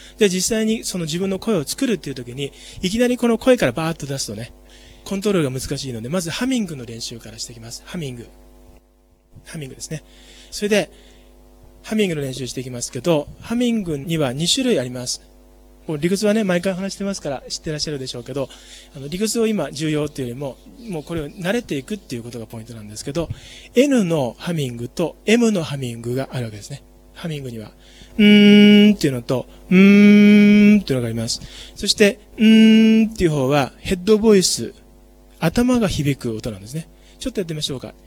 じゃあ実際にその自分の声を作るっていう時に、いきなりこの声からバーッと出すとね、コントロールが難しいので、まずハミングの練習からしていきます。ハミングですね。それで、ハミングの練習していきますけど、ハミングには2種類あります。理屈はね、毎回話してますから知ってらっしゃるでしょうけど、理屈を今重要っていうよりも、もうこれを慣れていくっていうことがポイントなんですけど、N のハミングと M のハミングがあるわけですね。ハミングには、っていうのと、っていうのがあります。そして、っていう方はヘッドボイス、頭が響く音なんですね。ちょっとやってみましょうか。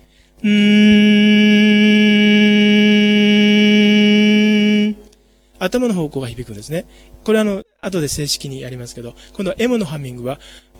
頭の方向が響くんですね。これ後で正式にやりますけど、今度は M のハミングは、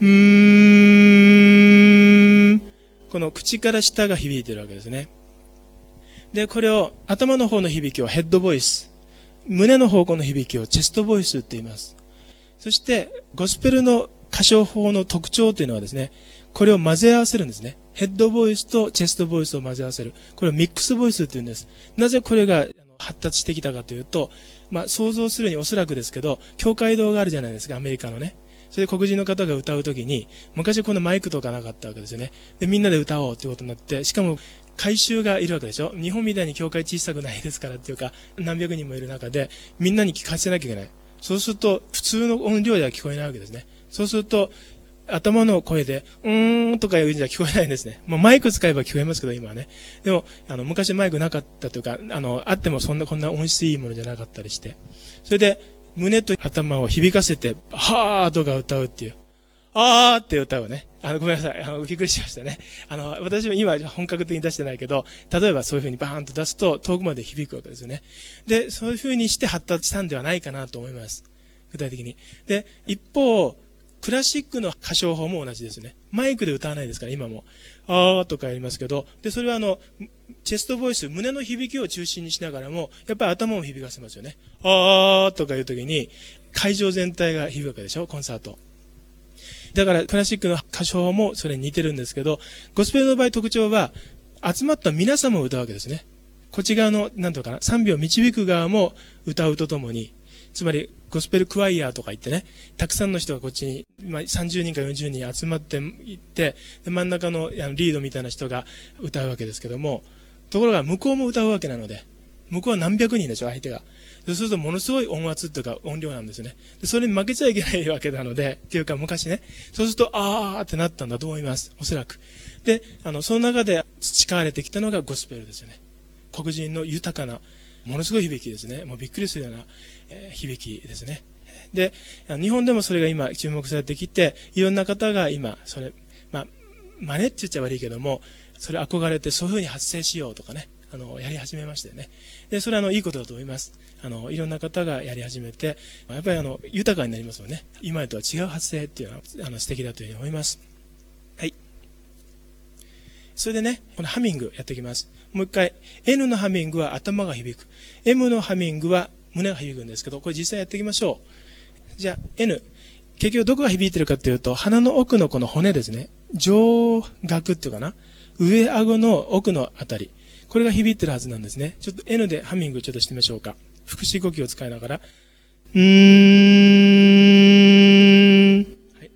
この口から下が響いてるわけですね。で、これを、頭の方の響きをヘッドボイス、胸の方向の響きをチェストボイスって言います。そして、ゴスペルの歌唱法の特徴というのはですね、これを混ぜ合わせるんですね。ヘッドボイスとチェストボイスを混ぜ合わせる。これをミックスボイスって言うんです。なぜこれが発達してきたかというと、想像するにおそらくですけど、教会堂があるじゃないですか、アメリカのね。それで黒人の方が歌うときに、昔このマイクとかなかったわけですよね。で、みんなで歌おうっていうことになって、しかも、改宗がいるわけでしょ。日本みたいに教会小さくないですからっていうか、何百人もいる中で、みんなに聞かせなきゃいけない。そうすると、普通の音量では聞こえないわけですね。そうすると、頭の声で、とか言うんじゃ聞こえないんですね。もうマイク使えば聞こえますけど、今はね。でも、昔マイクなかったというか、あってもこんな音質いいものじゃなかったりして。それで、胸と頭を響かせて、はーとか歌うっていう。あーって歌うね。ごめんなさい。びっくりしましたね。私も今本格的に出してないけど、例えばそういう風にバーンと出すと遠くまで響くわけですよね。で、そういう風にして発達したんではないかなと思います。具体的に。で、一方、クラシックの歌唱法も同じですね。マイクで歌わないですから、今も。あーとかやりますけど、で、それはチェストボイス、胸の響きを中心にしながらも、やっぱり頭も響かせますよね。あーとかいう時に、会場全体が響くわけでしょ、コンサート。だからクラシックの歌唱法もそれに似てるんですけど、ゴスペルの場合特徴は、集まった皆さんも歌うわけですね。こっち側の、なんとかな、賛美を導く側も歌うとともに、つまり、ゴスペルクワイヤーとか言ってね、たくさんの人がこっちに、30人か40人集まっていって、で真ん中のリードみたいな人が歌うわけですけども、ところが向こうも歌うわけなので、向こうは何百人でしょ、相手が。そうするとものすごい音圧というか音量なんですよね。でそれに負けちゃいけないわけなので、っていうか昔ね、そうすると、あーってなったんだと思います。おそらく。で、その中で培われてきたのがゴスペルですよね。黒人の豊かな、ものすごい響きですね。もうびっくりするような、響きですね。で、日本でもそれが今注目されてきて、いろんな方が今、それ、真似って言っちゃ悪いけども、それ憧れてそういう風に発声しようとかね、やり始めましたよね。で、それはいいことだと思います。いろんな方がやり始めて、やっぱり豊かになりますよね。今までとは違う発声っていうのは、素敵だというふうに思います。はい。それでね、このハミングやっていきます。もう一回、N のハミングは頭が響く。M のハミングは胸が響くんですけど、これ実際やっていきましょう。じゃあ、N。結局どこが響いてるかというと、鼻の奥のこの骨ですね。上顎っていうかな。上顎の奥のあたり。これが響いてるはずなんですね。ちょっと N でハミングちょっとしてみましょうか。腹式呼吸を使いながら。はい、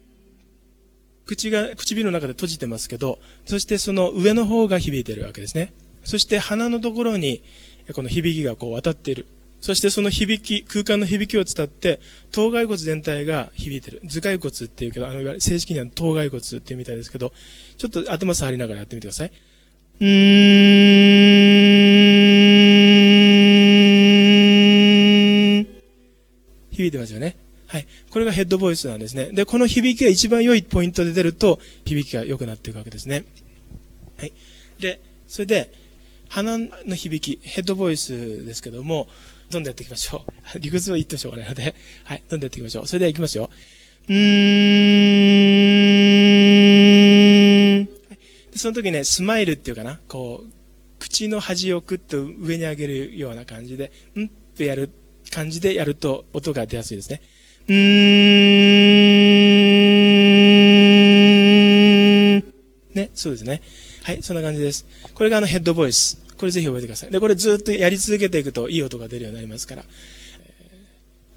唇の中で閉じてますけど、そしてその上の方が響いてるわけですね。そして鼻のところにこの響きがこう渡っている。そしてその空間の響きを伝って、頭蓋骨全体が響いてる。頭蓋骨っていうけど、正式には頭蓋骨っていうみたいですけど、ちょっと頭触りながらやってみてください。響いてますよね。はい。これがヘッドボイスなんですね。で、この響きが一番良いポイントで出ると、響きが良くなっていくわけですね。はい。で、それで、鼻の響き、ヘッドボイスですけども、どんどんやっていきましょう。理屈を言ってしょうがないので、はい。どんどんやっていきましょう。それでは行きますよ。その時ね、スマイルっていうかな、こう、口の端をクッと上に上げるような感じで、んってやる感じでやると音が出やすいですね。ね、そうですね。はい、そんな感じです。これがヘッドボイス。これぜひ覚えてください。で、これずっとやり続けていくといい音が出るようになりますから。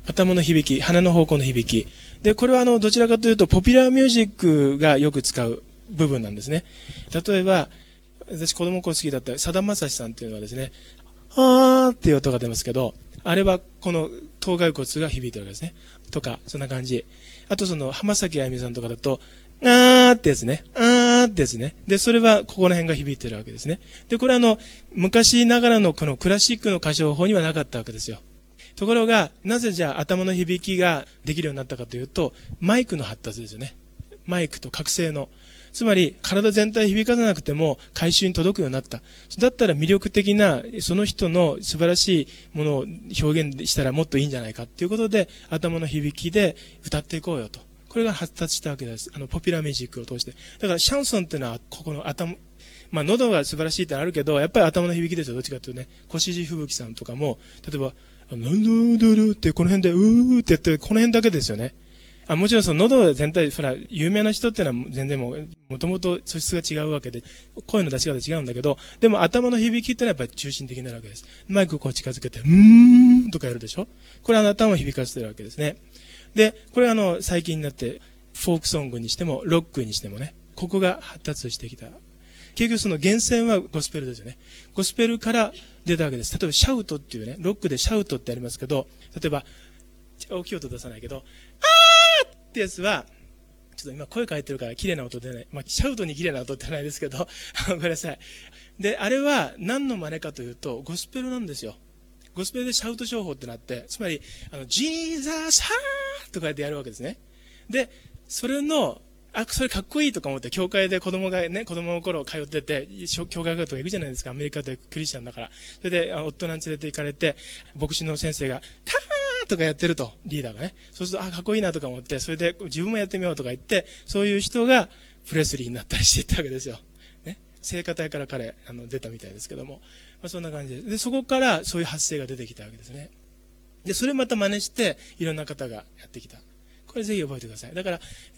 頭の響き、鼻の方向の響き。で、これはどちらかというと、ポピュラーミュージックがよく使う部分なんですね。例えば、私子供の頃好きだったさだまさしさんっていうのはですね、あーっていう音が出ますけど、あれはこの頭蓋骨が響いてるわけですね。とか、そんな感じ。あと浜崎あゆみさんとかだと、あーってやつね。あーってやつね。で、それはここら辺が響いてるわけですね。で、これ昔ながらのこのクラシックの歌唱法にはなかったわけですよ。ところが、なぜじゃあ頭の響きができるようになったかというと、マイクの発達ですよね。マイクと覚醒の。つまり、体全体響かなくても回収に届くようになった。だったら魅力的な、その人の素晴らしいものを表現したらもっといいんじゃないかっていうことで、頭の響きで歌っていこうよと。これが発達したわけです。ポピュラーミュージックを通して。だから、シャンソンっていうのは、ここの頭、喉が素晴らしいってのあるけど、やっぱり頭の響きですよ。どっちかというとね、越路吹雪さんとかも、例えば、なんだるってこの辺で、ってやって、この辺だけですよね。もちろん喉全体、有名な人っていうのは全然もともと素質が違うわけで、声の出し方違うんだけど、でも頭の響きってのはやっぱり中心的になるわけです。マイクをこう近づけて、とかやるでしょ。これは頭を響かせてるわけですね。で、これは最近になって、フォークソングにしても、ロックにしてもね、ここが発達してきた。結局その源泉はゴスペルですよね。ゴスペルから出たわけです。例えばシャウトっていうね、ロックでシャウトってありますけど、例えば、大きい音出さないけど、ってやつは、ちょっと今声変えてるから綺麗な音出ない。シャウトに綺麗な音ってないですけど、ごめんなさい。で、あれは何の真似かというと、ゴスペルなんですよ。ゴスペルでシャウト唱法ってなって、つまり、ジーザスハーとかやってやるわけですね。で、それかっこいいとか思って、教会で子供の頃通ってて、教会学とか行くじゃないですか、アメリカでクリスチャンだから。それで、夫に連れて行かれて、牧師の先生が、ターとかやってると、リーダーがね。そうすると、かっこいいなとか思って、それで自分もやってみようとか言って、そういう人がプレスリーになったりしていったわけですよ。ね。聖歌隊から彼、出たみたいですけども。そんな感じで。で、そこからそういう発声が出てきたわけですね。で、それまた真似して、いろんな方がやってきた。これぜひ覚えてください。だから、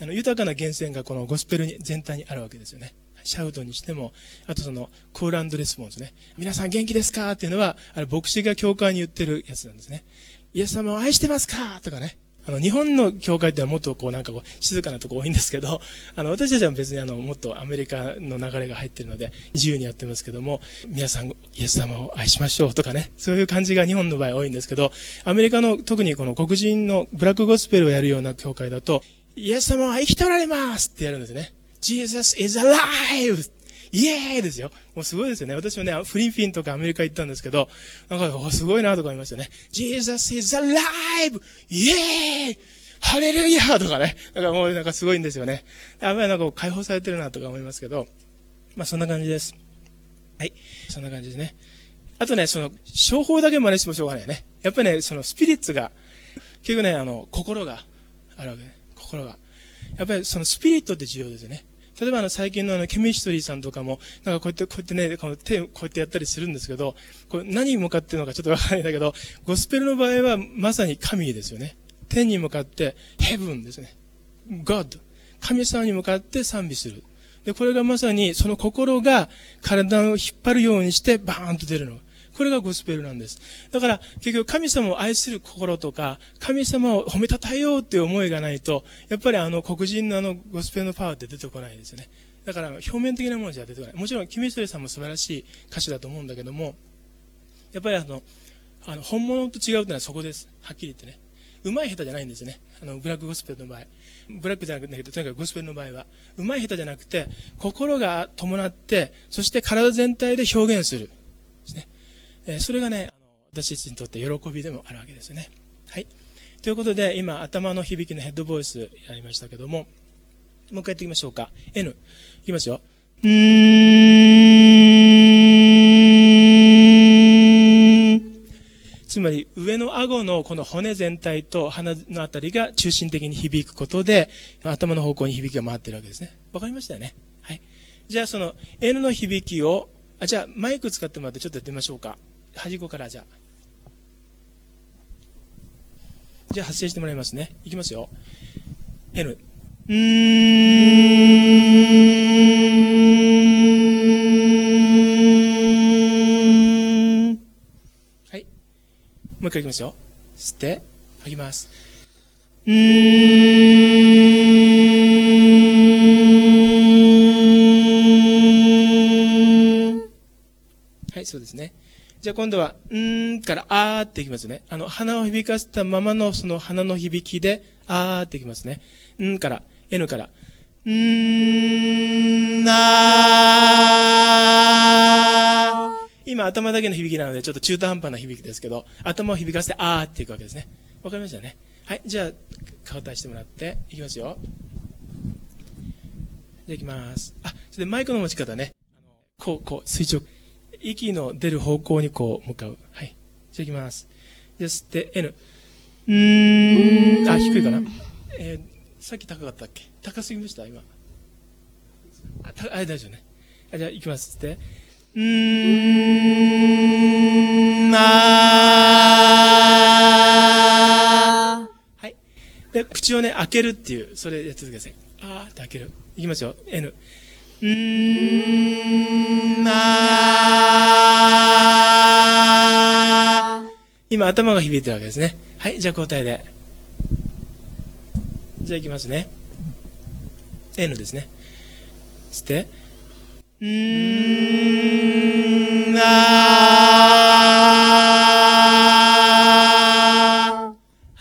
豊かな源泉がこのゴスペルに全体にあるわけですよね。シャウトにしても、あとコール&レスポンスね。皆さん元気ですかっていうのは、牧師が教会に言ってるやつなんですね。イエス様を愛してますかとかね。日本の教会ってはもっと静かなとこ多いんですけど、私たちは別にもっとアメリカの流れが入ってるので、自由にやってますけども、皆さん、イエス様を愛しましょうとかね、そういう感じが日本の場合多いんですけど、アメリカの特にこの黒人のブラックゴスペルをやるような教会だと、イエス様は生きておられますってやるんですね。Jesus is alive! イエーイですよ。もうすごいですよね。私もね、フリンフィンとかアメリカ行ったんですけど、すごいなとか思いましたね。Jesus is alive! イエーイハレルヤとかね。もうすごいんですよね。あんまり解放されてるなとか思いますけど、そんな感じです。はい。そんな感じですね。あとね、商法だけ真似してもしょうがないね。やっぱりね、スピリッツが、結局ね、心があるわけね。心が。やっぱりスピリットって重要ですよね。例えば最近のケミストリーさんとかも、こうやってね、この手をこうやってやったりするんですけど、これ何に向かってるのかちょっとわからないんだけど、ゴスペルの場合はまさに神ですよね。天に向かって、ヘブンですね。God。神様に向かって賛美する。で、これがまさにその心が体を引っ張るようにしてバーンと出るの。これがゴスペルなんです。だから結局神様を愛する心とか、神様を褒めたたえようっていう思いがないと、やっぱり黒人のゴスペルのパワーって出てこないですよね。だから表面的なものじゃ出てこない。もちろんキミストリーさんも素晴らしい歌手だと思うんだけども、やっぱり本物と違うってのはそこです。はっきり言ってね。上手い下手じゃないんですよね。ブラックゴスペルの場合。ブラックじゃなくて、とにかくゴスペルの場合は。上手い下手じゃなくて、心が伴って、そして体全体で表現する。ですね。それがね、私たちにとって喜びでもあるわけですよね。はい。ということで、今、頭の響きのヘッドボイスやりましたけども、もう一回やっていきましょうか。N。いきますよ。つまり、上の顎のこの骨全体と鼻のあたりが中心的に響くことで、頭の方向に響きが回ってるわけですね。わかりましたよね。はい。じゃあ、N の響きを、じゃあ、マイク使ってもらってちょっとやってみましょうか。端っこからじゃあ。じゃあ発声してもらいますね。いきますよ。N。はい。もう一回いきますよ。吸って、 吐きます。はい、そうですね。じゃあ今度は、からあーっていきますね。鼻を響かせたままのその鼻の響きで、あーっていきますね。から、N から。今頭だけの響きなのでちょっと中途半端な響きですけど、頭を響かせてあーっていくわけですね。わかりましたね。はい、じゃあ顔出してもらっていきますよ。じゃあいきます。それでマイクの持ち方ね。こう垂直、息の出る方向にこう向かう。はい、じゃあいきます。じゃあ吸って N。低いかな。さっき高かったっけ？高すぎました今。大丈夫ね。じゃあ行きます。って。はい。で、口をね、開けるっていう、それやってください。あーって開ける。いきますよ。N。今頭が響いてるわけですね。はい、じゃあ交代で。じゃあ行きますね。N ですね。吸って。はい、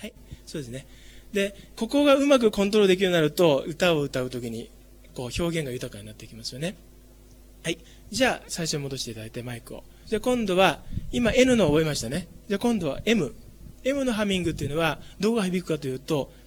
そうですね。で、ここがうまくコントロールできるようになると、歌を歌うときに、こう表現が豊かになっていきますよね。はい。じゃあ、最初に戻していただいて、マイクを。じゃあ今度は、今 N のを覚えましたね。じゃあ今度は M。M のハミングっていうのは、どこが響くかというと、